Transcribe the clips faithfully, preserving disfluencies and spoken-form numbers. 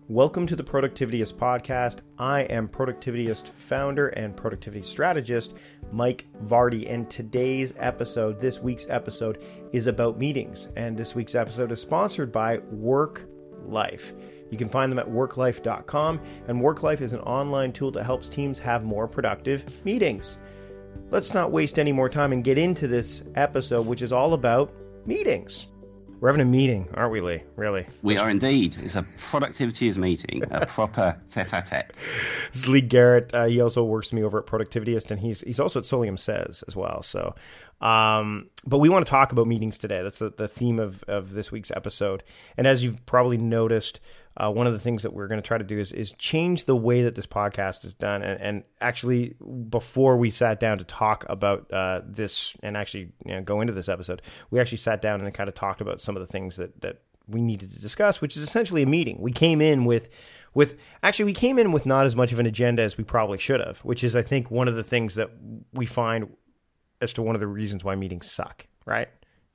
Welcome to the Productivityist podcast. I am Productivityist founder and productivity strategist, Mike Vardy, and today's episode, this week's episode, is about meetings. And this week's episode is sponsored by WorkLife. You can find them at work life dot com, and WorkLife is an online tool that helps teams have more productive meetings. Let's not waste any more time and get into this episode, which is all about meetings. We're having a meeting, aren't we, Lee? Really? We are indeed. It's a productivityist meeting, a proper tete-a-tete. This is Lee Garrett. Uh, he also works with me over at Productivityist, and he's he's also at Solium Says as well. So, um, but we want to talk about meetings today. That's the, the theme of, of this week's episode. And as you've probably noticed, uh, one of the things that we're going to try to do is is change the way that this podcast is done. And, and actually, before we sat down to talk about uh, this and actually you know, go into this episode, we actually sat down and kind of talked about some of the things that that we needed to discuss, which is essentially a meeting. We came in with, with actually, we came in with not as much of an agenda as we probably should have, which is, I think, one of the things that we find as to one of the reasons why meetings suck, right?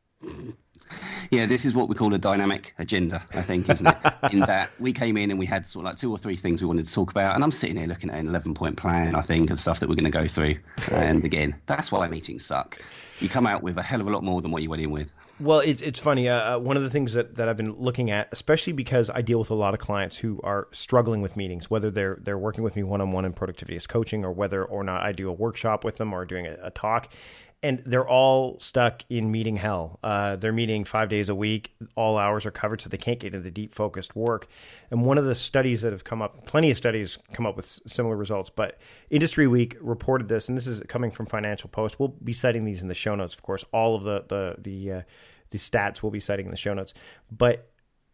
Yeah, this is what we call a dynamic agenda, I think, isn't it? In that we came in and we had sort of like two or three things we wanted to talk about, and I'm sitting here looking at an eleven-point plan, I think, of stuff that we're going to go through. And again, that's why meetings suck. You come out with a hell of a lot more than what you went in with. Well, it's it's funny. Uh, one of the things that, that I've been looking at, especially because I deal with a lot of clients who are struggling with meetings, whether they're they're working with me one-on-one in productivityist coaching, or whether or not I do a workshop with them or doing a, a talk. And they're all stuck in meeting hell. Uh, they're meeting five days a week. All hours are covered, so they can't get into deep focused work. And one of the studies that have come up, plenty of studies come up with similar results, but Industry Week reported this, and this is coming from Financial Post. We'll be citing these in the show notes, of course. All of the the the, uh, the stats we'll be citing in the show notes. But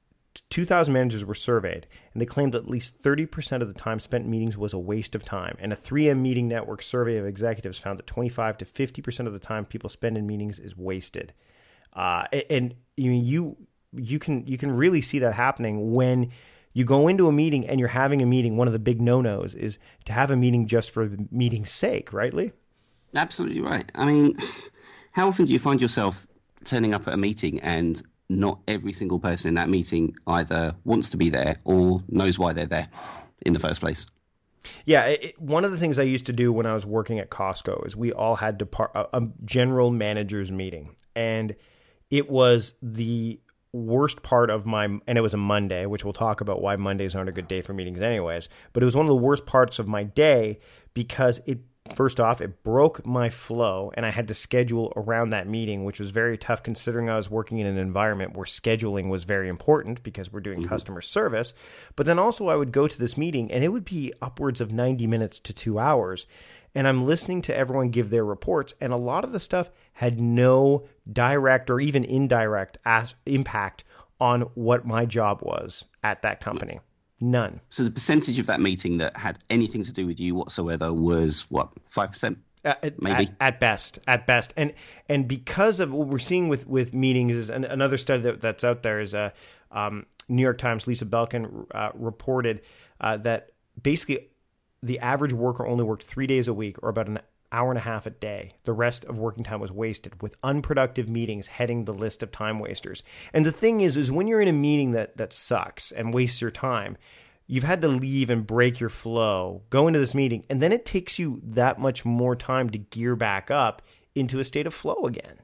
two thousand managers were surveyed, and they claimed at least thirty percent of the time spent in meetings was a waste of time. And a three M Meeting Network survey of executives found that twenty-five to fifty percent of the time people spend in meetings is wasted. Uh, and you, you you can you can really see that happening when you go into a meeting and you're having a meeting. One of the big no-nos is to have a meeting just for the meeting's sake, right, Lee? Absolutely right. I mean, how often do you find yourself turning up at a meeting and not every single person in that meeting either wants to be there or knows why they're there in the first place? Yeah, it, one of the things I used to do when I was working at Costco is we all had depart, a, a general managers meeting. And it was the worst part of my, and it was a Monday, which we'll talk about why Mondays aren't a good day for meetings anyways. But it was one of the worst parts of my day because it First off, it broke my flow, and I had to schedule around that meeting, which was very tough considering I was working in an environment where scheduling was very important because we're doing mm-hmm. customer service. But then also I would go to this meeting, and it would be upwards of ninety minutes to two hours. And I'm listening to everyone give their reports, and a lot of the stuff had no direct or even indirect as- impact on what my job was at that company. None. So the percentage of that meeting that had anything to do with you whatsoever was, what, five percent? Uh, Maybe? At, at best. At best. And and because of what we're seeing with, with meetings, is an, another study that, that's out there is a um, New York Times, Lisa Belkin uh, reported uh, that basically the average worker only worked three days a week, or about an hour and a half a day. The rest of working time was wasted, with unproductive meetings heading the list of time wasters. And the thing is, is when you're in a meeting that that sucks and wastes your time, you've had to leave and break your flow, go into this meeting, and then it takes you that much more time to gear back up into a state of flow again.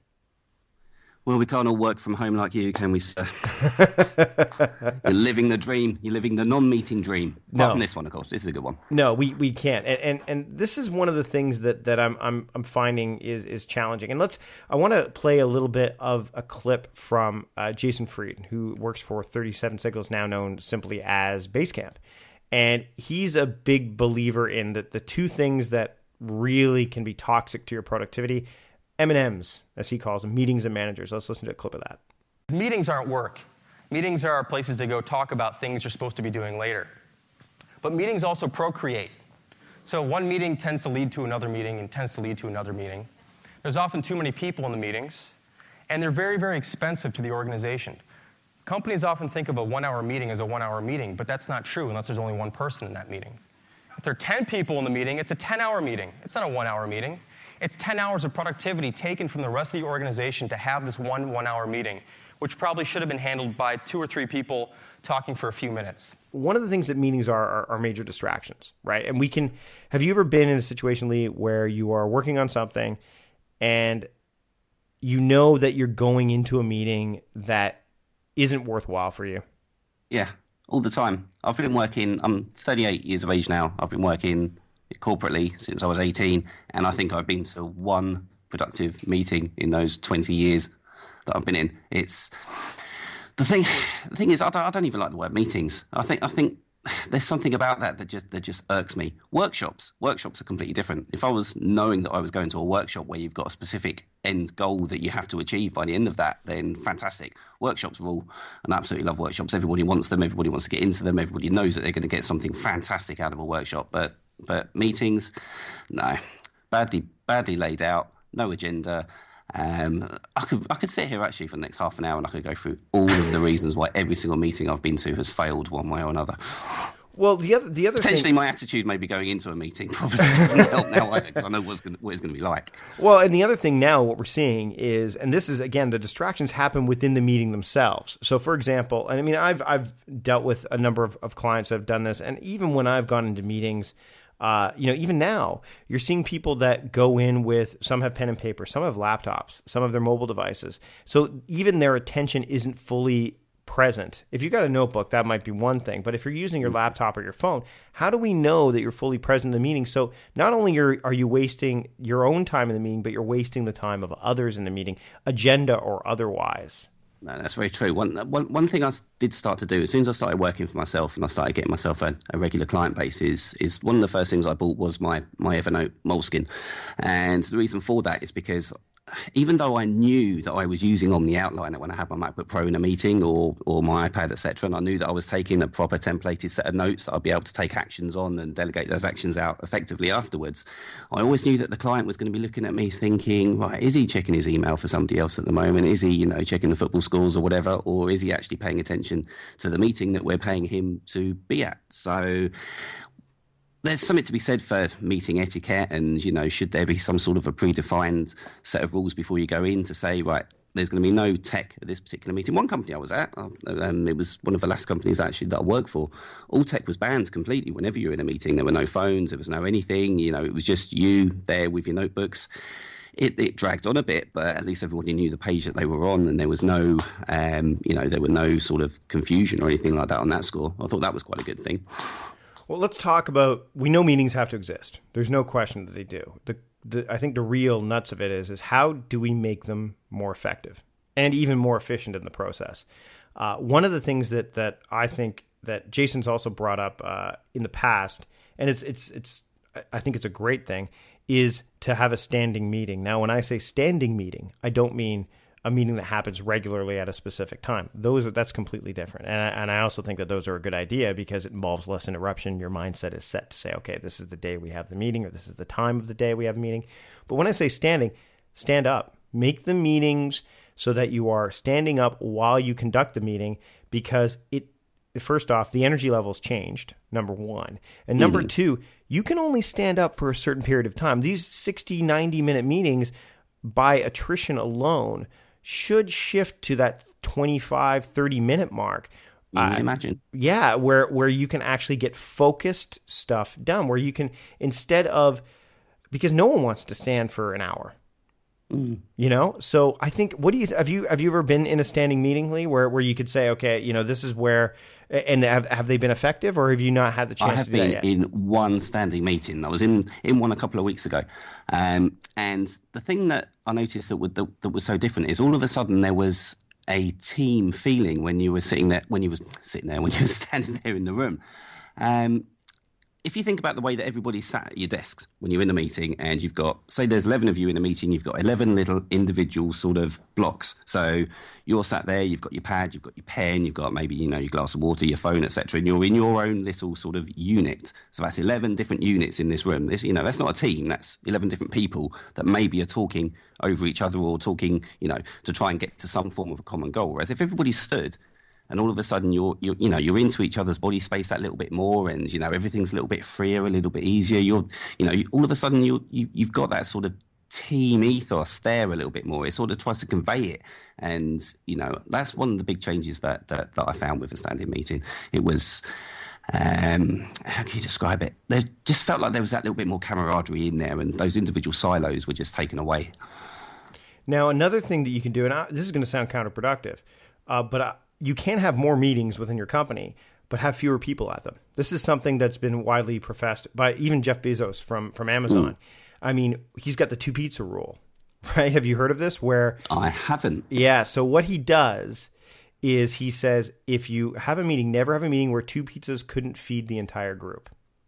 Well, we can't all work from home like you, can we, sir? You're living the dream. You're living the non-meeting dream. Apart no. from this one, of course. This is a good one. No, we, we can't. And, and and this is one of the things that, that I'm I'm I'm finding is is challenging. And let's I want to play a little bit of a clip from uh, Jason Fried, who works for thirty-seven Signals, now known simply as Basecamp. And he's a big believer in that the two things that really can be toxic to your productivity, M and M's, as he calls them, meetings and managers. Let's listen to a clip of that. Meetings aren't work. Meetings are places to go talk about things you're supposed to be doing later. But meetings also procreate. So one meeting tends to lead to another meeting and tends to lead to another meeting. There's often too many people in the meetings, and they're very, very expensive to the organization. Companies often think of a one-hour meeting as a one-hour meeting, but that's not true unless there's only one person in that meeting. If there are ten people in the meeting, it's a ten-hour meeting. It's not a one-hour meeting. It's ten hours of productivity taken from the rest of the organization to have this one one-hour meeting, which probably should have been handled by two or three people talking for a few minutes. One of the things that meetings are, are are major distractions, right? And we can, have you ever been in a situation, Lee, where you are working on something and you know that you're going into a meeting that isn't worthwhile for you? Yeah, all the time. I've been working, I'm thirty-eight years of age now. I've been working corporately since I was eighteen, and I think I've been to one productive meeting in those twenty years that I've been in. It's the thing. The thing is, I don't, I don't even like the word meetings. I think I think there's something about that that just that just irks me. Workshops, workshops are completely different. If I was knowing that I was going to a workshop where you've got a specific end goal that you have to achieve by the end of that, then fantastic. Workshops rule, and I absolutely love workshops. Everybody wants them. Everybody wants to get into them. Everybody knows that they're going to get something fantastic out of a workshop. But but meetings, no, badly badly laid out, no agenda. Um, I could I could sit here actually for the next half an hour and I could go through all of the reasons why every single meeting I've been to has failed one way or another. Well, the other the other potentially thing... my attitude maybe going into a meeting probably doesn't help now either, because I know what's gonna, what it's going to be like. Well, and the other thing now, what we're seeing is, and this is again, the distractions happen within the meeting themselves. So, for example, and I mean, I've I've dealt with a number of, of clients that have done this, and even when I've gone into meetings. Uh, you know, even now, you're seeing people that go in with, some have pen and paper, some have laptops, some have their mobile devices. So even their attention isn't fully present. If you've got a notebook, that might be one thing. But if you're using your laptop or your phone, how do we know that you're fully present in the meeting? So not only are, are you wasting your own time in the meeting, but you're wasting the time of others in the meeting, agenda or otherwise. No, that's very true. One, one, one thing I did start to do, as soon as I started working for myself and I started getting myself a, a regular client base, is, is one of the first things I bought was my, my Evernote Moleskine. And the reason for that is because even though I knew that I was using Omni Outliner when I had my MacBook Pro in a meeting or or my iPad, et cetera, and I knew that I was taking a proper templated set of notes that I'd be able to take actions on and delegate those actions out effectively afterwards, I always knew that the client was going to be looking at me thinking, right, is he checking his email for somebody else at the moment? Is he, you know, checking the football scores or whatever? Or is he actually paying attention to the meeting that we're paying him to be at? So there's something to be said for meeting etiquette, and, you know, should there be some sort of a predefined set of rules before you go in to say, right, there's going to be no tech at this particular meeting. One company I was at, um, it was one of the last companies actually that I worked for, all tech was banned completely. Whenever you were in a meeting, there were no phones, there was no anything, you know, it was just you there with your notebooks. It, it dragged on a bit, but at least everybody knew the page that they were on, and there was no, um, you know, there were no sort of confusion or anything like that on that score. I thought that was quite a good thing. Well, let's talk about, we know meetings have to exist. There's no question that they do. The, the, I think the real nuts of it is, is how do we make them more effective and even more efficient in the process? Uh, one of the things that, that I think that Jason's also brought up uh, in the past, and it's it's it's I think it's a great thing, is to have a standing meeting. Now, when I say standing meeting, I don't mean a meeting that happens regularly at a specific time. Those are, that's completely different. And I, and I also think that those are a good idea because it involves less interruption. Your mindset is set to say, okay, this is the day we have the meeting, or this is the time of the day we have a meeting. But when I say standing, stand up. Make the meetings so that you are standing up while you conduct the meeting, because it, first off, the energy level's changed, number one. And number mm-hmm. two, you can only stand up for a certain period of time. These sixty, ninety minute meetings, by attrition alone, should shift to that twenty-five, thirty minute mark. I uh, imagine. Yeah, where where you can actually get focused stuff done, where you can, instead of, because no one wants to stand for an hour. Mm. You know? So I think, what do you, have you have you ever been in a standing meeting, Lee, where, where you could say, okay, you know, this is where, and have, have they been effective, or have you not had the chance I have to do been that yet? in one standing meeting. I was in, in one a couple of weeks ago. Um, and the thing that I noticed that, would, that, that was so different is all of a sudden there was a team feeling when you were sitting there, when you were sitting there, when you were standing there in the room. Um, if you think about the way that everybody sat at your desks when you're in a meeting, and you've got, say there's eleven of you in a meeting, you've got eleven little individual sort of blocks. So you're sat there, you've got your pad, you've got your pen, you've got maybe, you know, your glass of water, your phone, et cetera, and you're in your own little sort of unit. So that's eleven different units in this room. This, you know, that's not a team, that's eleven different people that maybe are talking over each other, or talking, you know, to try and get to some form of a common goal. Whereas if everybody stood and all of a sudden you're, you're you know you're into each other's body space that little bit more, and you know everything's a little bit freer, a little bit easier. You're you know you, all of a sudden you, you you've got that sort of team ethos there a little bit more. It sort of tries to convey it, and you know that's one of the big changes that that, that I found with a standing meeting. It was. Um, how can you describe it? There just felt like there was that little bit more camaraderie in there, and those individual silos were just taken away. Now, another thing that you can do, and I, this is going to sound counterproductive, uh, but I, you can have more meetings within your company, but have fewer people at them. This is something that's been widely professed by even Jeff Bezos from, from Amazon. Mm. I mean, he's got the two pizza rule, right? Have you heard of this? Where I haven't. Yeah. So what he does is he says, if you have a meeting, never have a meeting where two pizzas couldn't feed the entire group.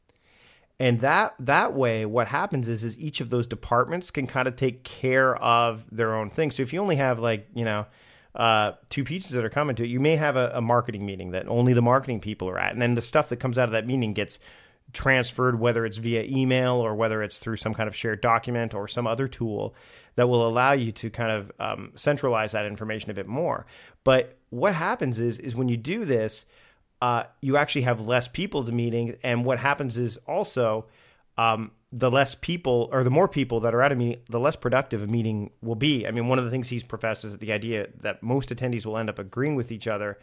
And that that way, what happens is, is each of those departments can kind of take care of their own thing. So if you only have like, you know, uh, two pizzas that are coming to it, you may have a, a marketing meeting that only the marketing people are at. And then the stuff that comes out of that meeting gets transferred, whether it's via email or whether it's through some kind of shared document or some other tool that will allow you to kind of um, centralize that information a bit more. But what happens is, is when you do this, uh, you actually have less people to meeting. And what happens is also um, the less people or the more people that are at a meeting, the less productive a meeting will be. I mean, one of the things he's professed is that the idea that most attendees will end up agreeing with each other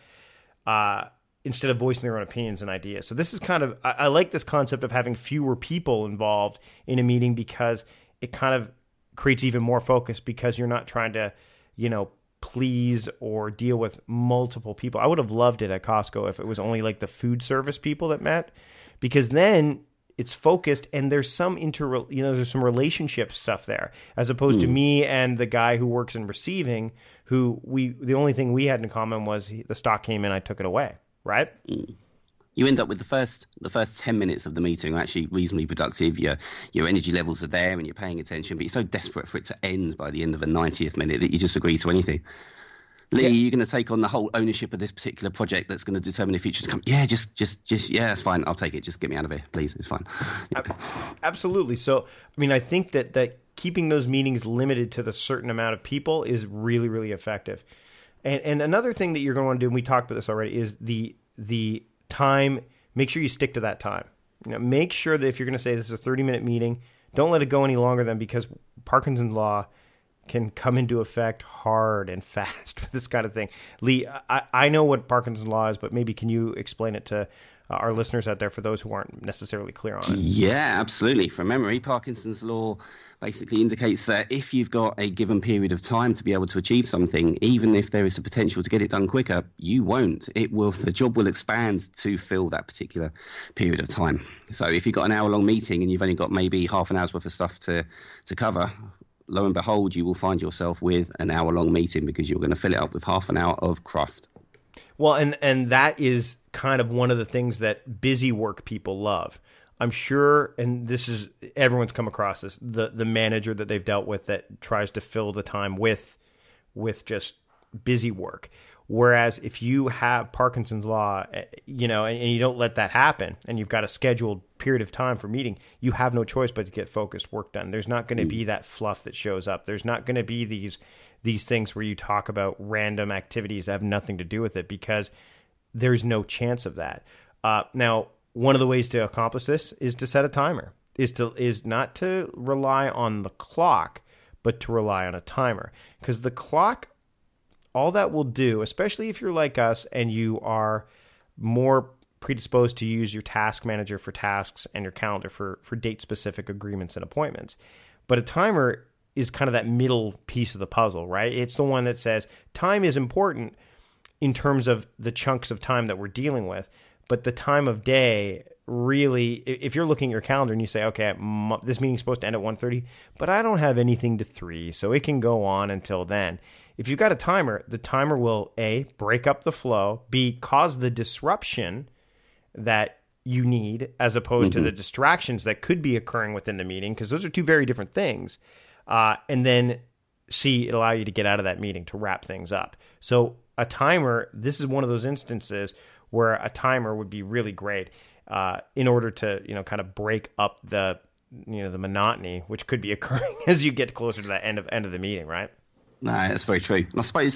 uh, instead of voicing their own opinions and ideas. So this is kind of, I, I like this concept of having fewer people involved in a meeting because it kind of creates even more focus because you're not trying to, you know, please or deal with multiple people. I would have loved it at Costco if it was only like the food service people that met, because then it's focused and there's some inter, you know, there's some relationship stuff there, as opposed mm. to me and the guy who works in receiving, who we, the only thing we had in common was he, the stock came in, I took it away. Right? Mm. You end up with the first the first ten minutes of the meeting are actually reasonably productive. Your your energy levels are there and you're paying attention, but you're so desperate for it to end by the end of the ninetieth minute that you just agree to anything. Lee, yeah. You're going to take on the whole ownership of this particular project that's going to determine if you should come. Yeah, just, just, just, yeah, it's fine. I'll take it. Just get me out of here, please. It's fine. Yeah. Absolutely. So, I mean, I think that, that keeping those meetings limited to the certain amount of people is really, really effective. And, and another thing that you're going to want to do, and we talked about this already, is the the time. Make sure you stick to that time. You know, make sure that if you're going to say this is a thirty minute meeting, don't let it go any longer than, because Parkinson's law can come into effect hard and fast with this kind of thing. Lee, I, I know what Parkinson's law is, but maybe can you explain it to uh, our listeners out there for those who aren't necessarily clear on it? Yeah, absolutely. From memory, Parkinson's law basically indicates that if you've got a given period of time to be able to achieve something, even if there is a potential to get it done quicker, you won't. It will. The job will expand to fill that particular period of time. So if you've got an hour-long meeting and you've only got maybe half an hour's worth of stuff to, to cover, lo and behold, you will find yourself with an hour-long meeting because you're going to fill it up with half an hour of craft. Well, and, and that is kind of one of the things that busy work people love. I'm sure, and this is, everyone's come across this, the the manager that they've dealt with that tries to fill the time with with just busy work. Whereas if you have Parkinson's law, you know, and, and you don't let that happen, and you've got a scheduled period of time for meeting, you have no choice but to get focused work done. There's not going to be that fluff that shows up. There's not going to be these these things where you talk about random activities that have nothing to do with it, because there's no chance of that. Uh, now, one of the ways to accomplish this is to set a timer, is to is not to rely on the clock, but to rely on a timer. Because the clock, all that will do, especially if you're like us and you are more predisposed to use your task manager for tasks and your calendar for, for date-specific agreements and appointments. But a timer is kind of that middle piece of the puzzle, right? It's the one that says time is important in terms of the chunks of time that we're dealing with. But the time of day, really, if you're looking at your calendar and you say, okay, this meeting's supposed to end at one thirty, but I don't have anything to three, so it can go on until then. If you've got a timer, the timer will, A, break up the flow, B, cause the disruption that you need as opposed mm-hmm. to the distractions that could be occurring within the meeting, because those are two very different things. Uh, and then C, it'll allow you to get out of that meeting to wrap things up. So a timer, this is one of those instances where a timer would be really great uh, in order to, you know, kind of break up the, you know, the monotony, which could be occurring as you get closer to that end of end of the meeting, right? No, that's very true. And I suppose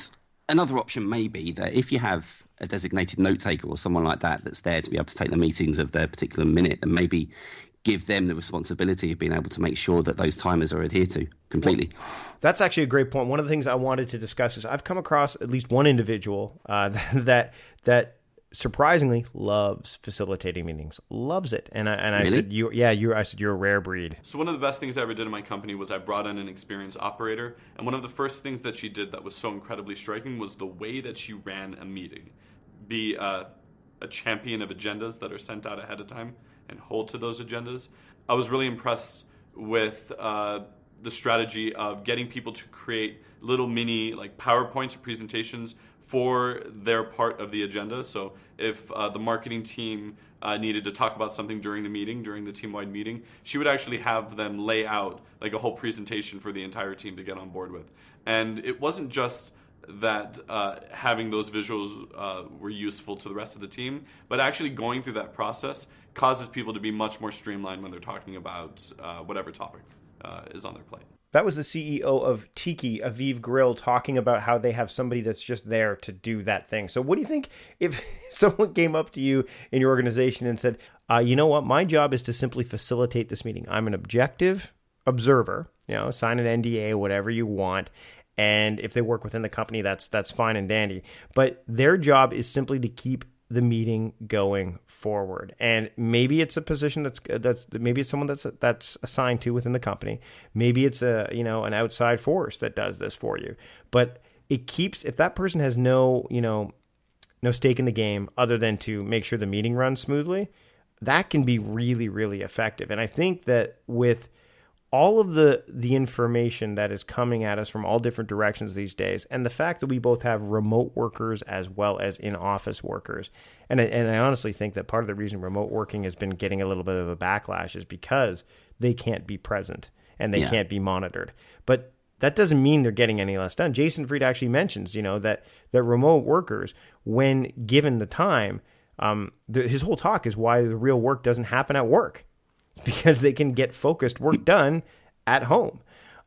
another option may be that if you have a designated note taker or someone like that that's there to be able to take the meetings of their particular minute, then maybe give them the responsibility of being able to make sure that those timers are adhered to completely. Well, that's actually a great point. One of the things I wanted to discuss is I've come across at least one individual uh, that that surprisingly loves facilitating meetings, loves it. And I, and I really? said, you, yeah, you I said, you're a rare breed. So one of the best things I ever did in my company was I brought in an experienced operator. And one of the first things that she did that was so incredibly striking was the way that she ran a meeting. Be uh, a champion of agendas that are sent out ahead of time and hold to those agendas. I was really impressed with uh, the strategy of getting people to create little mini like PowerPoints or presentations for their part of the agenda. So if uh, the marketing team uh, needed to talk about something during the meeting, during the team-wide meeting, she would actually have them lay out like a whole presentation for the entire team to get on board with. And it wasn't just that uh, having those visuals uh, were useful to the rest of the team, but actually going through that process causes people to be much more streamlined when they're talking about uh, whatever topic uh, is on their plate. That was the C E O of Tiki, Aviv Grill, talking about how they have somebody that's just there to do that thing. So what do you think if someone came up to you in your organization and said, uh, you know what, my job is to simply facilitate this meeting. I'm an objective observer, you know, sign an N D A, whatever you want. And if they work within the company, that's that's fine and dandy. But their job is simply to keep the meeting going forward. And maybe it's a position that's that's maybe it's someone that's that's assigned to within the company. Maybe it's a you know an outside force that does this for you. But it keeps if that person has no you know no stake in the game other than to make sure the meeting runs smoothly, that can be really really effective. And I think that with all of the the information that is coming at us from all different directions these days, and the fact that we both have remote workers as well as in-office workers, and I, and I honestly think that part of the reason remote working has been getting a little bit of a backlash is because they can't be present and they yeah. can't be monitored. But that doesn't mean they're getting any less done. Jason Fried actually mentions, you know, that that remote workers, when given the time, um, the, his whole talk is why the real work doesn't happen at work. Because they can get focused work done at home.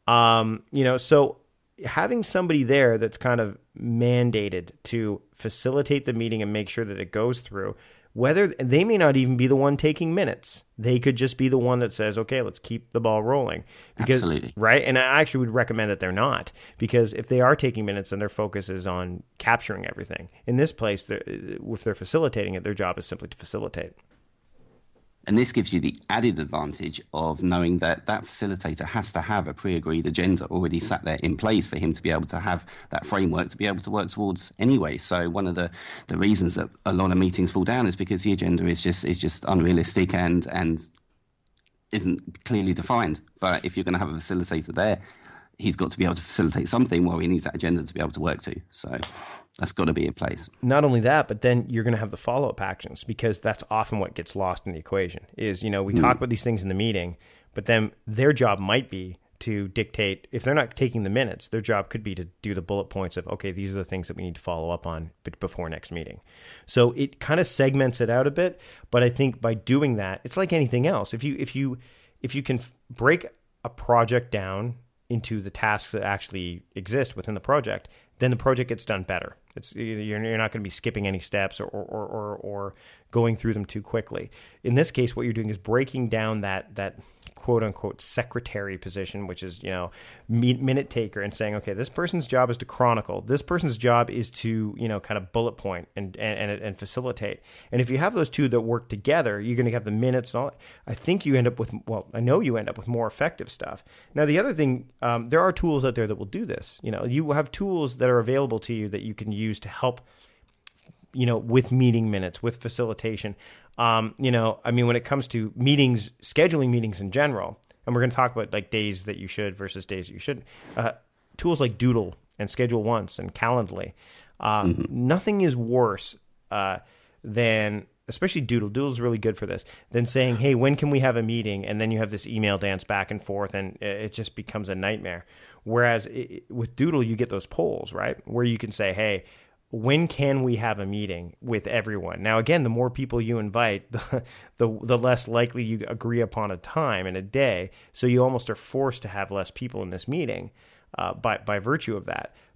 Um, you know, so having somebody there that's kind of mandated to facilitate the meeting and make sure that it goes through, whether they may not even be the one taking minutes. They could just be the one that says, okay, let's keep the ball rolling. Because, Absolutely. Right? And I actually would recommend that they're not. Because if they are taking minutes, then their focus is on capturing everything. In this place, if they're facilitating it, their job is simply to facilitate. And this gives you the added advantage of knowing that that facilitator has to have a pre-agreed agenda already sat there in place for him to be able to have that framework to be able to work towards anyway. So one of the, the reasons that a lot of meetings fall down is because the agenda is just is just unrealistic and and isn't clearly defined. But if you're going to have a facilitator there, he's got to be able to facilitate something while he needs that agenda to be able to work to. So that's got to be in place. Not only that, but then you're going to have the follow-up actions, because that's often what gets lost in the equation is, you know, we mm. talk about these things in the meeting, but then their job might be to dictate, if they're not taking the minutes, their job could be to do the bullet points of, okay, these are the things that we need to follow up on before next meeting. So it kind of segments it out a bit, but I think by doing that, it's like anything else. If you, if you, if you can break a project down into the tasks that actually exist within the project, then the project gets done better. It's you're not going to be skipping any steps or or, or or going through them too quickly. In this case, what you're doing is breaking down that that quote unquote secretary position, which is, you know, minute taker, and saying, okay, this person's job is to chronicle. This person's job is to, you know, kind of bullet point and and and facilitate. And if you have those two that work together, you're going to have the minutes and all. I think you end up with, well, I know you end up with more effective stuff. Now, the other thing, um, there are tools out there that will do this. You know, you have tools that are available to you that you can use to help, you know, with meeting minutes, with facilitation. Um, you know, I mean, when it comes to meetings, scheduling meetings in general, and we're going to talk about like days that you should versus days that you shouldn't, uh, tools like Doodle and Schedule Once and Calendly, uh, mm-hmm. nothing is worse uh, than, especially Doodle, Doodle's really good for this, than saying, hey, when can we have a meeting? And then you have this email dance back and forth, and it just becomes a nightmare. Whereas it, with Doodle, you get those polls, right? Where you can say, hey, when can we have a meeting with everyone? Now, again, the more people you invite, the, the the less likely you agree upon a time in a day. So you almost are forced to have less people in this meeting uh, by by virtue of that.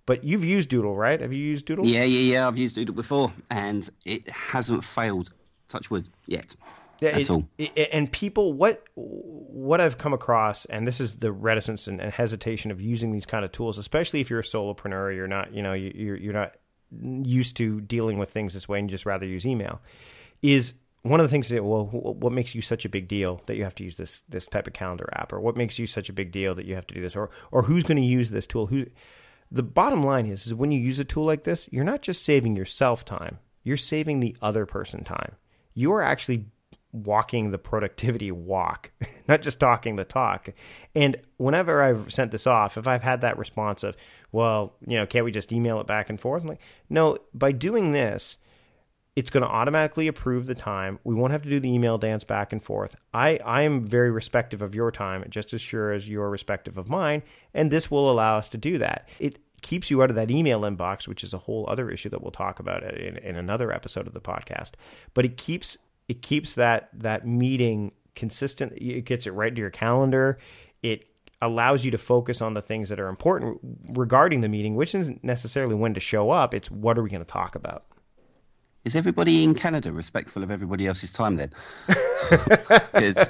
But you've used Doodle, right? Have you used Doodle? Yeah, yeah, yeah. I've used Doodle before, and it hasn't failed, touch wood, yet. Yeah, at it, all. It, and people, what what I've come across, and this is the reticence and, and hesitation of using these kind of tools, especially if you're a solopreneur, you're not, you know, you, you're you're not used to dealing with things this way, and you just rather use email. Is one of the things that, well, what makes you such a big deal that you have to use this this type of calendar app, or what makes you such a big deal that you have to do this, or or who's going to use this tool? Who? The bottom line is, is when you use a tool like this, you're not just saving yourself time, you're saving the other person time. You are actually walking the productivity walk, not just talking the talk. And whenever I've sent this off, if I've had that response of, well, you know, can't we just email it back and forth? I'm like, no, by doing this, it's going to automatically approve the time. We won't have to do the email dance back and forth. I, I am very respective of your time, just as sure as you're respective of mine, and this will allow us to do that. It keeps you out of that email inbox, which is a whole other issue that we'll talk about in, in another episode of the podcast. But it keeps it keeps that that meeting consistent. It gets it right into your calendar. It allows you to focus on the things that are important regarding the meeting, which isn't necessarily when to show up. It's what are we going to talk about. Is everybody in Canada respectful of everybody else's time then? Because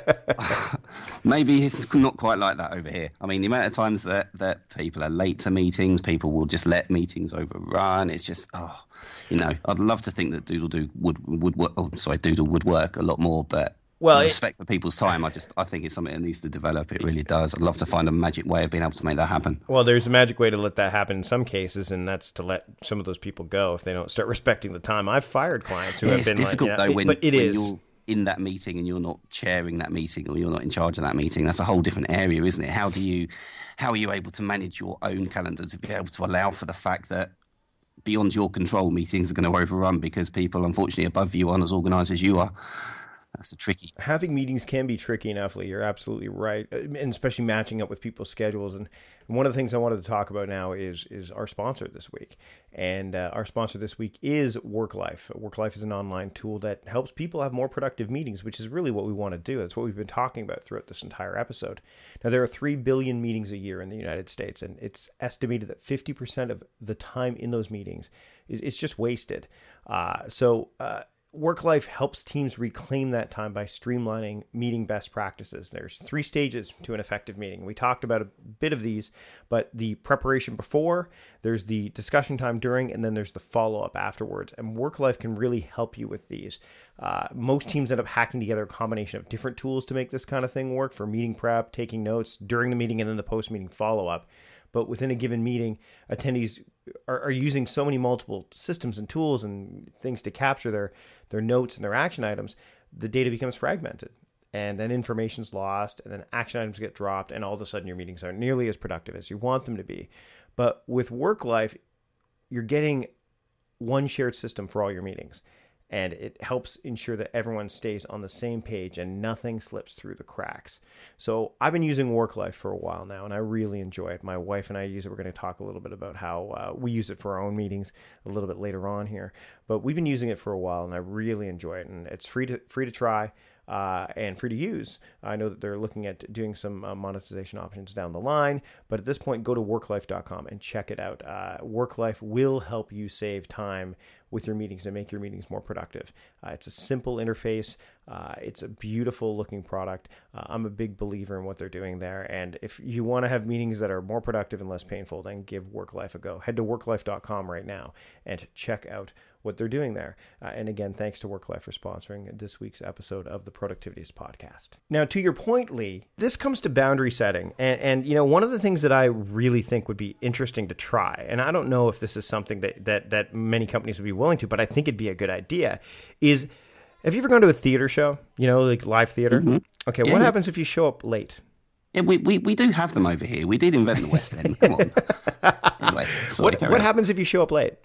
maybe it's not quite like that over here. I mean, the amount of times that, that people are late to meetings, people will just let meetings overrun. It's just, oh, you know, I'd love to think that Doodle do would would work. Oh, sorry, Doodle would work a lot more, but. Well, it, respect for people's time, I just I think it's something that needs to develop. It really does. I'd love to find a magic way of being able to make that happen. Well, there's a magic way to let that happen in some cases, and that's to let some of those people go if they don't start respecting the time. I've fired clients who yeah, have been like, it's difficult yeah, though when, but it when is. you're in that meeting and you're not chairing that meeting or you're not in charge of that meeting. That's a whole different area, isn't it? How do you how are you able to manage your own calendar to be able to allow for the fact that beyond your control meetings are going to overrun because people unfortunately above you aren't as organised as you are? That's a tricky. Having meetings can be tricky enough, Lee. You're absolutely right, and especially matching up with people's schedules. And one of the things I wanted to talk about now is is our sponsor this week. And uh, our sponsor this week is WorkLife. WorkLife is an online tool that helps people have more productive meetings, which is really what we want to do. That's what we've been talking about throughout this entire episode. Now, there are three billion meetings a year in the United States, and it's estimated that fifty percent of the time in those meetings is it's just wasted. Uh, so, uh, WorkLife helps teams reclaim that time by streamlining meeting best practices. There's three stages to an effective meeting. We talked about a bit of these, but the preparation before, there's the discussion time during, and then there's the follow-up afterwards. And WorkLife can really help you with these. Uh, most teams end up hacking together a combination of different tools to make this kind of thing work for meeting prep, taking notes during the meeting, and then the post-meeting follow-up. But within a given meeting, attendees are, are using so many multiple systems and tools and things to capture their, their notes and their action items, the data becomes fragmented. And then information's lost, and then action items get dropped, and all of a sudden your meetings aren't nearly as productive as you want them to be. But with WorkLife, you're getting one shared system for all your meetings. And it helps ensure that everyone stays on the same page and nothing slips through the cracks. So I've been using WorkLife for a while now, and I really enjoy it. My wife and I use it. We're going to talk a little bit about how uh, we use it for our own meetings a little bit later on here. But we've been using it for a while, and I really enjoy it. And it's free to free to try. Uh, and free to use. I know that they're looking at doing some uh, monetization options down the line, but at this point, go to work life dot com and check it out. Uh, WorkLife will help you save time with your meetings and make your meetings more productive. Uh, it's a simple interface. Uh, it's a beautiful looking product. Uh, I'm a big believer in what they're doing there. And if you want to have meetings that are more productive and less painful, then give WorkLife a go. Head to work life dot com right now and check out what they're doing there. Uh, and again, thanks to WorkLife for sponsoring this week's episode of the Productivityist podcast. Now, to your point, Lee, this comes to boundary setting. And, and, you know, one of the things that I really think would be interesting to try, and I don't know if this is something that, that, that many companies would be willing to, but I think it'd be a good idea, is have you ever gone to a theater show, you know, like live theater? Mm-hmm. Okay, yeah, what yeah. happens if you show up late? Yeah, we, we, we do have them over here. We did invent the West End. Come on. Anyway, sorry, what, what happens if you show up late?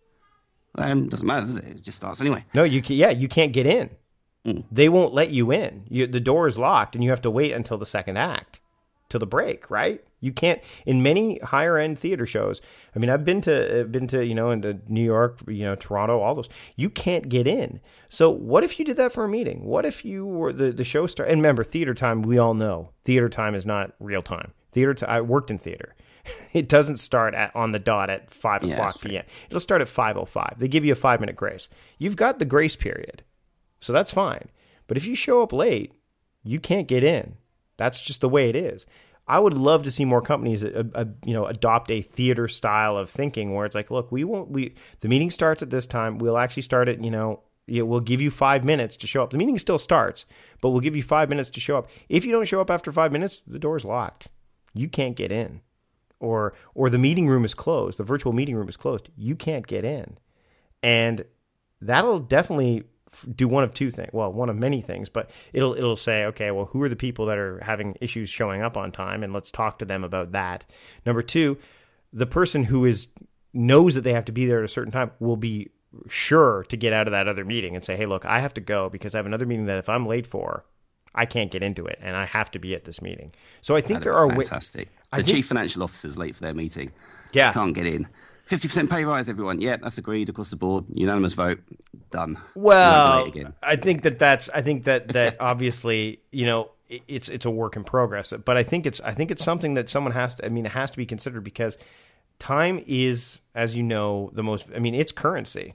Um, doesn't matter, does it? It just starts anyway. No, you can, yeah, you can't get in. Mm. They won't let you in. You, the door is locked, and you have to wait until the second act, till the break, right? You can't. In many higher end theater shows, I mean, I've been to, I've been to, you know, into New York, you know, Toronto, all those. You can't get in. So, what if you did that for a meeting? What if you were the the show star? And remember, theater time. We all know theater time is not real time. Theater. T- I worked in theater. It doesn't start at on the dot at five Yeah, o'clock that's true. p.m. It'll start at five oh five. They give you a five-minute grace. You've got the grace period, so that's fine. But if you show up late, you can't get in. That's just the way it is. I would love to see more companies, uh, uh, you know, adopt a theater style of thinking where it's like, look, we won't. We the meeting starts at this time. We'll actually start at, you know, yeah, we'll give you five minutes to show up. The meeting still starts, but we'll give you five minutes to show up. If you don't show up after five minutes, the door's locked. You can't get in, or or the meeting room is closed. The virtual meeting room is closed. You can't get in, and that'll definitely do one of two things. Well, one of many things, but it'll it'll say, okay, well, who are the people that are having issues showing up on time, and let's talk to them about that. Number two, the person who is knows that they have to be there at a certain time will be sure to get out of that other meeting and say, hey, look, I have to go because I have another meeting that if I'm late for, I can't get into it, and I have to be at this meeting. So I think That'd there be are wa- fantastic. I The think- chief financial officer's late for their meeting. Yeah. Can't get in. fifty percent pay rise, everyone. Yeah, that's agreed across the board. Unanimous vote. Done. Won't be Well, late again. I think that that's. I think that that obviously, you know, it- it's it's a work in progress. But I think it's I think it's something that someone has to. I mean, it has to be considered because time is, as you know, the most. I mean, it's currency,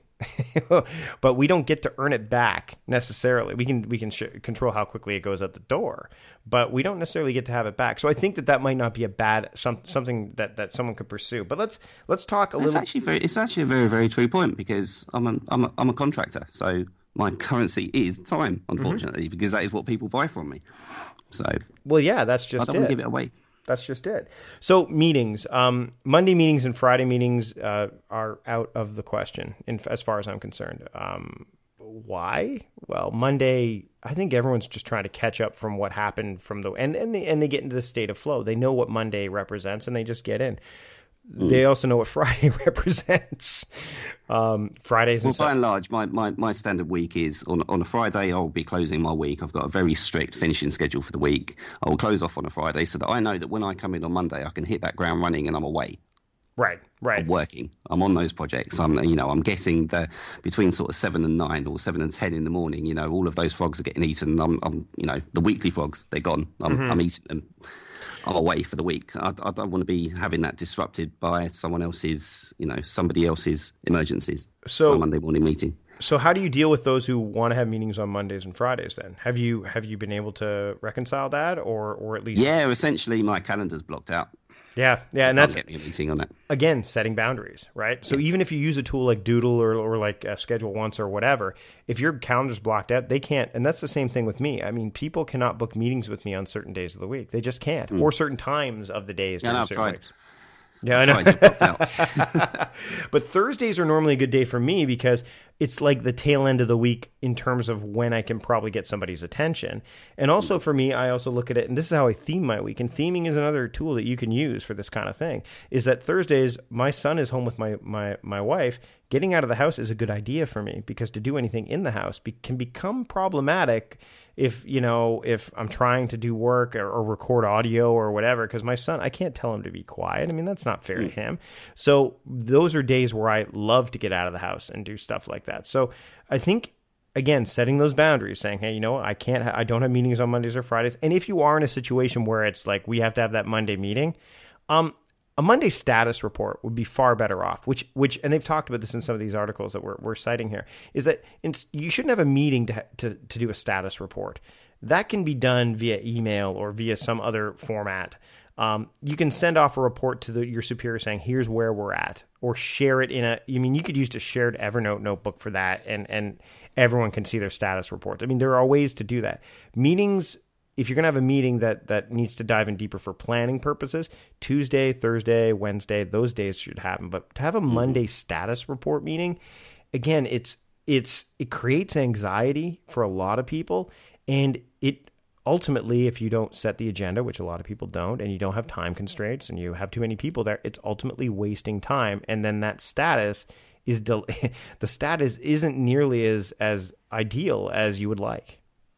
but we don't get to earn it back necessarily. We can we can sh- control how quickly it goes out the door, but we don't necessarily get to have it back. So I think that that might not be a bad some something that, that someone could pursue. But let's let's talk a It's little. actually very, it's actually a very, very true point because I'm a, I'm a, I'm a contractor, so my currency is time, unfortunately, because that is what people buy from me. So Well, yeah, that's I just don't it. want to give it away. That's just it. So meetings, um, Monday meetings and Friday meetings uh, are out of the question, in, as far as I'm concerned. Um, why? Well, Monday, I think everyone's just trying to catch up from what happened from the and and they and they get into the state of flow. They know what Monday represents, and they just get in. Mm. They also know what Friday represents. Um, Fridays and Well, stuff. by and large, my, my, my standard week is on on a Friday. I'll be closing my week. I've got a very strict finishing schedule for the week. I will close off on a Friday so that I know that when I come in on Monday, I can hit that ground running and I'm away. Right, right. I'm working. I'm on those projects. I'm, you know, I'm getting the between sort of seven and nine or seven and ten in the morning. You know, all of those frogs are getting eaten. I'm, I'm you know, the weekly frogs, they're gone. I'm, Mm-hmm. I'm eating them. I'm away for the week. I, I don't want to be having that disrupted by someone else's, you know, somebody else's emergencies. So- for a Monday morning meeting. So how do you deal with those who want to have meetings on Mondays and Fridays then? Have you have you been able to reconcile that or or at least Yeah, essentially my calendar's blocked out. Yeah, yeah, and Can't that's get me a meeting on that. again setting boundaries, right? So even if you use a tool like Doodle or or like uh, Schedule Once or whatever, if your calendar's blocked out, they can't. And that's the same thing with me. I mean, people cannot book meetings with me on certain days of the week. They just can't, or certain times of the days. Yeah, during no, I've certain tried. weeks. Yeah, I know. Tried, it's blocked out. But Thursdays are normally a good day for me because it's like the tail end of the week in terms of when I can probably get somebody's attention. And also for me, I also look at it, and this is how I theme my week. And theming is another tool that you can use for this kind of thing, is that Thursdays, my son is home with my, my, my wife. Getting out of the house is a good idea for me because to do anything in the house be, can become problematic if, you know, if I'm trying to do work or, or record audio or whatever, because my son, I can't tell him to be quiet. I mean, that's not fair to him. So those are days where I love to get out of the house and do stuff like that. So I think, again, setting those boundaries, saying, hey, you know, I can't, ha- I don't have meetings on Mondays or Fridays. And if you are in a situation where it's like, we have to have that Monday meeting, um, a Monday status report would be far better off, which, which, and they've talked about this in some of these articles that we're, we're citing here, is that in, you shouldn't have a meeting to, to, to do a status report. That can be done via email or via some other format. Um, you can send off a report to the, your superior saying, here's where we're at, or share it in a, I mean, you could use a shared Evernote notebook for that, and, and everyone can see their status reports. I mean, there are ways to do that. Meetings, if you're going to have a meeting that, that needs to dive in deeper for planning purposes, Tuesday, Thursday, Wednesday, those days should happen. But to have a Monday status report meeting, again, it's it's it creates anxiety for a lot of people. And it ultimately, if you don't set the agenda, which a lot of people don't, and you don't have time constraints and you have too many people there, it's ultimately wasting time. And then that status is del- the status isn't nearly as as ideal as you would like.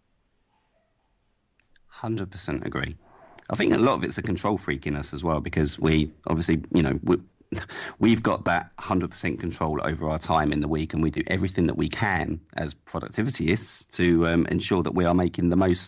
one hundred percent agree. I think a lot of it's a control freak in us as well because we obviously, you know, we, we've got that one hundred percent control over our time in the week, and we do everything that we can as productivists to um, ensure that we are making the most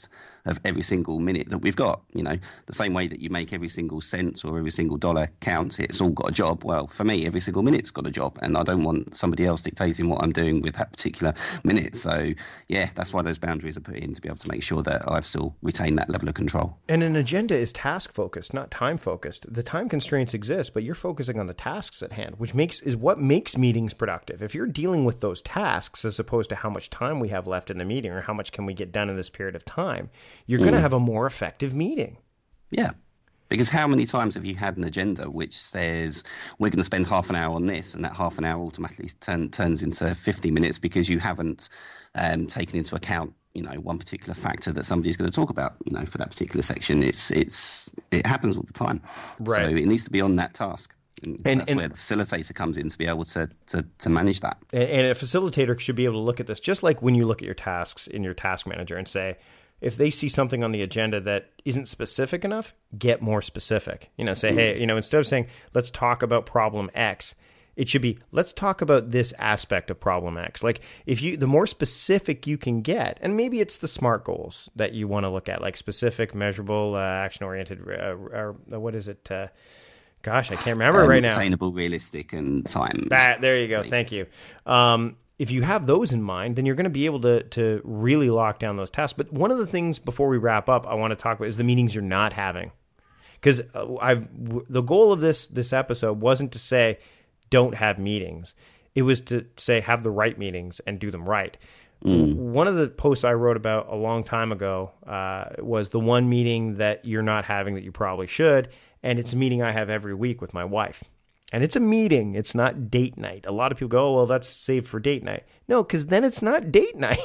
of every single minute that we've got. You know, the same way that you make every single cent or every single dollar count, it's all got a job. Well, for me, every single minute's got a job, and I don't want somebody else dictating what I'm doing with that particular minute. So, yeah, that's why those boundaries are put in, to be able to make sure that I've still retained that level of control. And an agenda is task-focused, not time-focused. The time constraints exist, but you're focusing on the tasks at hand, which makes is what makes meetings productive. If you're dealing with those tasks as opposed to how much time we have left in the meeting or how much can we get done in this period of time, you're mm. going to have a more effective meeting. Yeah. Because how many times have you had an agenda which says we're going to spend half an hour on this, and that half an hour automatically turn, turns into fifty minutes because you haven't um, taken into account, you know, one particular factor that somebody's going to talk about, you know, for that particular section. It's it's it happens all the time. Right. So it needs to be on that task. And, and that's and, where the facilitator comes in to be able to, to, to manage that. And, and a facilitator should be able to look at this, just like when you look at your tasks in your task manager and say, if they see something on the agenda that isn't specific enough, get more specific. You know, say, mm. hey, you know, instead of saying, let's talk about problem X, it should be, let's talk about this aspect of problem X. Like, if you, the more specific you can get, and maybe it's the SMART goals that you want to look at, like specific, measurable, uh, action-oriented, uh, or what is it? Uh, gosh, I can't remember um, right now. Attainable, realistic, and time. That, there you go. Thank you. Um, If you have those in mind, then you're going to be able to to really lock down those tasks. But one of the things before we wrap up I want to talk about is the meetings you're not having. Because I've the goal of this this episode wasn't to say don't have meetings. It was to say have the right meetings and do them right. Mm. One of the posts I wrote about a long time ago uh, was the one meeting that you're not having that you probably should, and it's a meeting I have every week with my wife. And it's a meeting. It's not date night. A lot of people go, oh, well, that's saved for date night. No, because then it's not date night.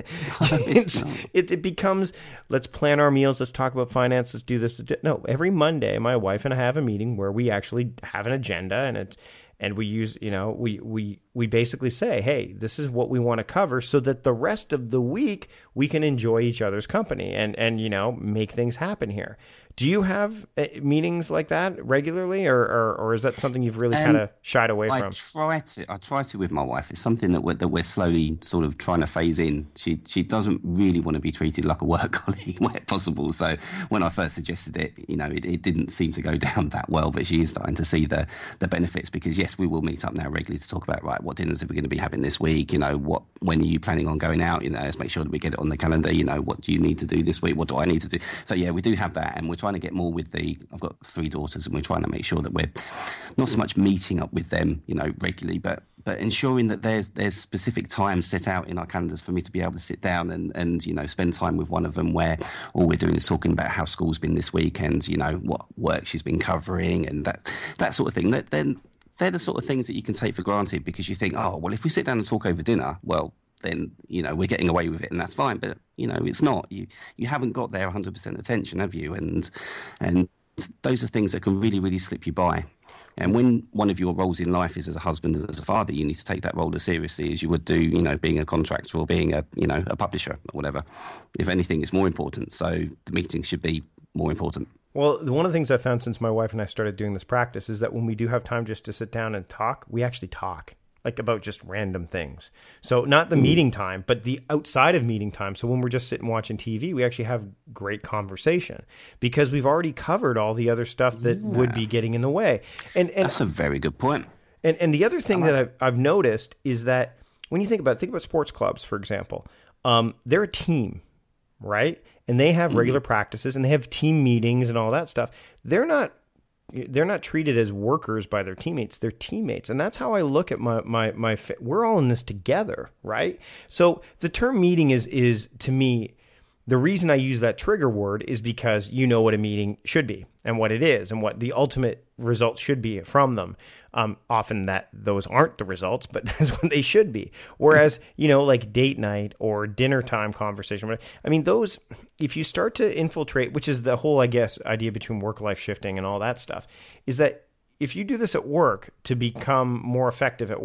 it's, it, it becomes, let's plan our meals. Let's talk about finance. Let's do this. No, every Monday, my wife and I have a meeting where we actually have an agenda, and it, and we use, you know, we, we, we basically say, hey, this is what we want to cover so that the rest of the week we can enjoy each other's company and, and you know, make things happen here. Do you have meetings like that regularly, or or, or is that something you've really um, kind of shied away I from? I try to. I try to with my wife. It's something that we're, that we're slowly sort of trying to phase in. She she doesn't really want to be treated like a work colleague where possible. So when I first suggested it, you know, it, it didn't seem to go down that well. But she is starting to see the the benefits, because yes, we will meet up now regularly to talk about, right, what dinners are we going to be having this week? You know, what when are you planning on going out? You know, let's make sure that we get it on the calendar. You know, what do you need to do this week? What do I need to do? So yeah, we do have that, and we're trying to get more with the, I've got three daughters, and we're trying to make sure that we're not so much meeting up with them, you know, regularly, but but ensuring that there's there's specific times set out in our calendars for me to be able to sit down and, and you know, spend time with one of them where all we're doing is talking about how school's been this week and, you know, what work she's been covering and that that sort of thing. That then they're the sort of things that you can take for granted, because you think, oh, well, if we sit down and talk over dinner, well, then, you know, we're getting away with it and that's fine. But, you know, it's not. You you haven't got their one hundred percent attention, have you? And and those are things that can really, really slip you by. And when one of your roles in life is as a husband, as a father, you need to take that role as seriously as you would do, you know, being a contractor or being a, you know, a publisher or whatever. If anything, it's more important. So the meetings should be more important. Well, one of the things I've found since my wife and I started doing this practice is that when we do have time just to sit down and talk, we actually talk. Like about just random things. So not the mm. meeting time, but the outside of meeting time. So when we're just sitting watching T V, we actually have great conversation because we've already covered all the other stuff that yeah. would be getting in the way. And, and that's a very good point. And and the other thing like that I've, I've noticed is that when you think about think about sports clubs, for example, um, they're a team, right? And they have regular mm. practices and they have team meetings and all that stuff. They're not. They're not treated as workers by their teammates. They're teammates. And that's how I look at my, my, my, we're all in this together, right? So the term meeting is, is to me, the reason I use that trigger word is because you know what a meeting should be and what it is and what the ultimate results should be from them. Um, often that those aren't the results, but that's what they should be. Whereas, you know, like date night or dinner time conversation, I mean, those, if you start to infiltrate, which is the whole, I guess, idea between work-life shifting and all that stuff, is that if you do this at work to become more effective at work,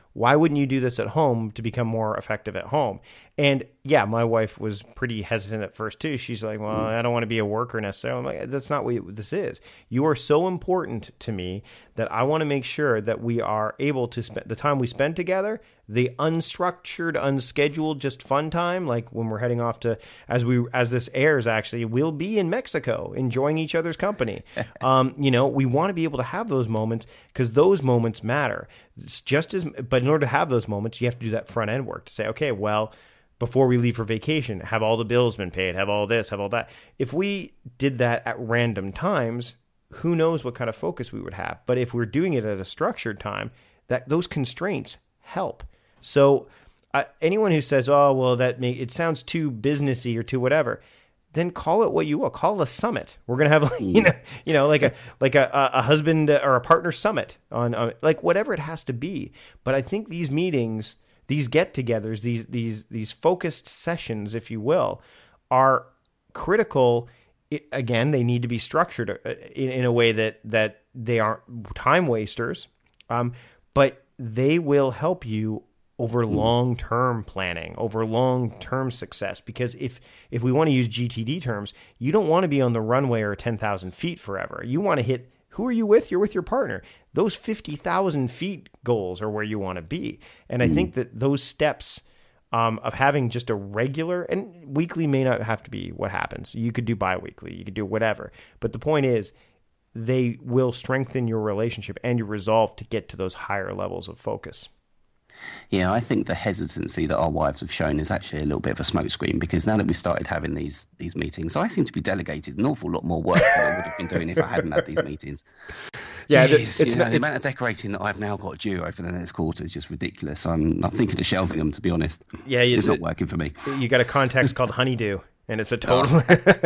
Why wouldn't you do this at home to become more effective at home? And yeah, my wife was pretty hesitant at first too. She's like, well, I don't want to be a worker necessarily. I'm like, that's not what this is. You are so important to me that I want to make sure that we are able to spend the time we spend together, the unstructured, unscheduled, just fun time, like when we're heading off to, as we as this airs actually, we'll be in Mexico enjoying each other's company. um, you know, we want to be able to have those moments because those moments matter. It's just as, but in order to have those moments, you have to do that front end work to say, okay, well, before we leave for vacation, have all the bills been paid, have all this, have all that. If we did that at random times, who knows what kind of focus we would have. But if we're doing it at a structured time, that those constraints help. So uh, anyone who says, oh, well, that may, it sounds too businessy or too whatever, then call it what you will. Call it a summit. We're gonna have, like, you know, you know, like a like a, a husband or a partner summit on, on like whatever it has to be. But I think these meetings, these get-togethers, these these these focused sessions, if you will, are critical. It, again, they need to be structured in, in a way that that they aren't time wasters, um, but they will help you over long-term planning, over long-term success. Because if if we want to use G T D terms, you don't want to be on the runway or ten thousand feet forever. You want to hit, who are you with? You're with your partner. Those fifty thousand feet goals are where you want to be. And I think that those steps um, of having just a regular, and weekly may not have to be what happens. You could do bi-weekly. You could do whatever. But the point is, they will strengthen your relationship and your resolve to get to those higher levels of focus. Yeah, I think the hesitancy that our wives have shown is actually a little bit of a smokescreen, because now that we've started having these these meetings, I seem to be delegated an awful lot more work than I would have been doing if I hadn't had these meetings. Yeah, Jeez, it's you know, not, the amount of decorating that I've now got due over the next quarter is just ridiculous. I'm I'm thinking of shelving them, to be honest. Yeah, it's, it's not working for me. You got a context called honeydew, and it's a total.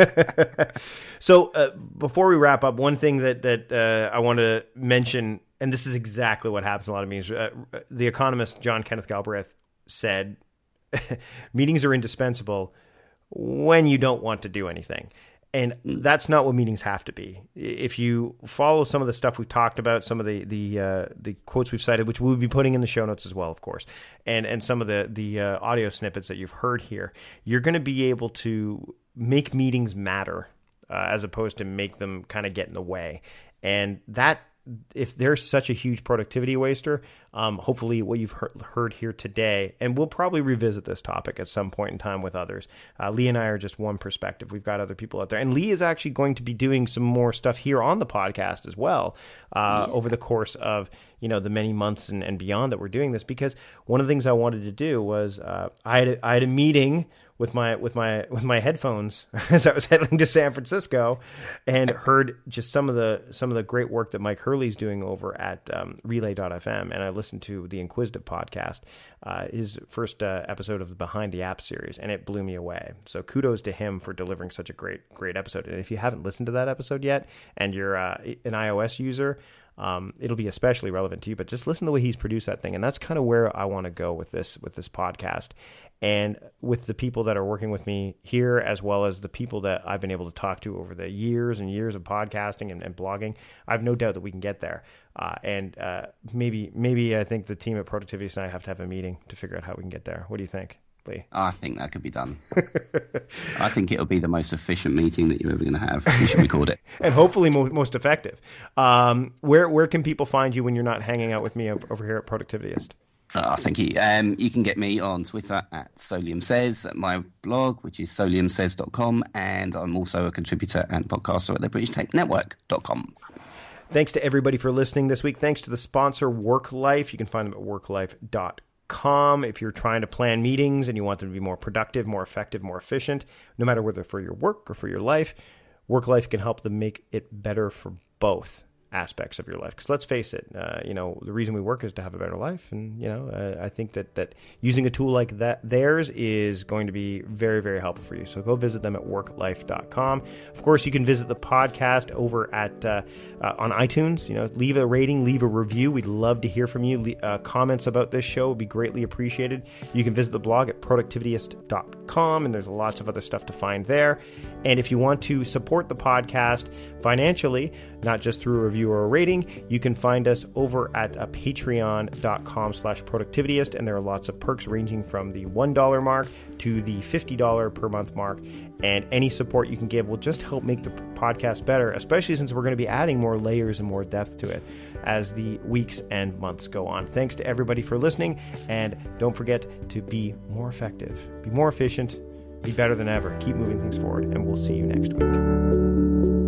So uh, before we wrap up, one thing that that uh, I want to mention. And this is exactly what happens in a lot of meetings. Uh, the economist John Kenneth Galbraith said, meetings are indispensable when you don't want to do anything. And that's not what meetings have to be. If you follow some of the stuff we've talked about, some of the the uh, the quotes we've cited, which we'll be putting in the show notes as well, of course, and and some of the, the uh, audio snippets that you've heard here, you're going to be able to make meetings matter uh, as opposed to make them kind of get in the way. And that, if there's such a huge productivity waster, um, hopefully what you've heard, heard here today, and we'll probably revisit this topic at some point in time with others. Uh, Lee and I are just one perspective. We've got other people out there. And Lee is actually going to be doing some more stuff here on the podcast as well uh, yeah. over the course of, you know, the many months and, and beyond that we're doing this, because one of the things I wanted to do was uh, I had a, I had a meeting with my with my with my headphones as I was heading to San Francisco, and heard just some of the some of the great work that Mike Hurley's doing over at um, Relay dot f m, and I listened to the Inquisitive podcast, uh, his first uh, episode of the Behind the App series, and it blew me away. So kudos to him for delivering such a great great episode. And if you haven't listened to that episode yet, and you're uh, an iOS user, Um, it'll be especially relevant to you, but just listen to the way he's produced that thing. And that's kind of where I want to go with this, with this podcast, and with the people that are working with me here, as well as the people that I've been able to talk to over the years and years of podcasting and, and blogging. I have no doubt that we can get there. Uh, and uh, maybe, maybe I think the team at Productivityist and I have to have a meeting to figure out how we can get there. What do you think, Lee? I think that could be done. I think it'll be the most efficient meeting that you're ever going to have. We should record it. And hopefully mo- most effective. Um, where where can people find you when you're not hanging out with me over here at Productivityist? Oh, thank you. Um, you can get me on Twitter at Solium Says, at my blog, which is solium says dot com, and I'm also a contributor and podcaster at the British Tech Network dot com. Thanks to everybody for listening this week. Thanks to the sponsor, WorkLife. You can find them at work life dot com. If you're trying to plan meetings and you want them to be more productive, more effective, more efficient, no matter whether for your work or for your life, WorkLife can help them make it better for both aspects of your life. Because let's face it, uh, you know, the reason we work is to have a better life. And, you know, uh, I think that, that using a tool like that, theirs, is going to be very, very helpful for you. So go visit them at work life dot com. Of course, you can visit the podcast over at uh, uh, on iTunes. You know, leave a rating, leave a review. We'd love to hear from you. Le- uh, comments about this show would be greatly appreciated. You can visit the blog at productivityist dot com, and there's lots of other stuff to find there. And if you want to support the podcast financially, not just through a review review or a rating. You can find us over at uh, patreon.com slash productivityist, and there are lots of perks ranging from the one dollar mark to the fifty dollars per month mark. And any support you can give will just help make the podcast better, especially since we're going to be adding more layers and more depth to it as the weeks and months go on. Thanks to everybody for listening, and don't forget to be more effective, be more efficient, be better than ever. Keep moving things forward, and we'll see you next week.